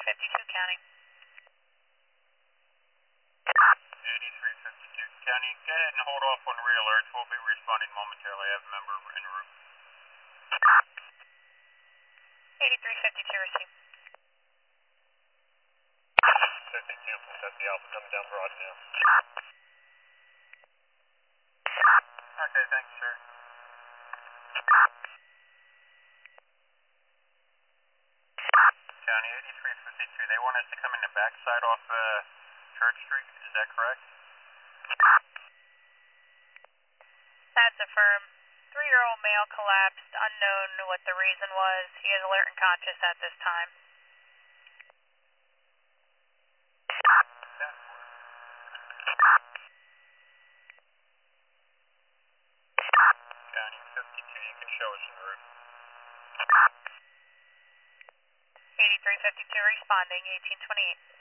8352 County. 8352 County, go ahead and hold off on re-alerts. We'll be responding momentarily. I have a member en route. 8352 received. 52, set the Alpha coming down broad now. Okay, thanks, sir. County 8352, they want us to come in the backside off Church Street, is that correct? That's affirmed. 3-year-old male collapsed, unknown what the reason was. He is alert and conscious at this time. County 52, you can show us en route. 8352 responding, 1828.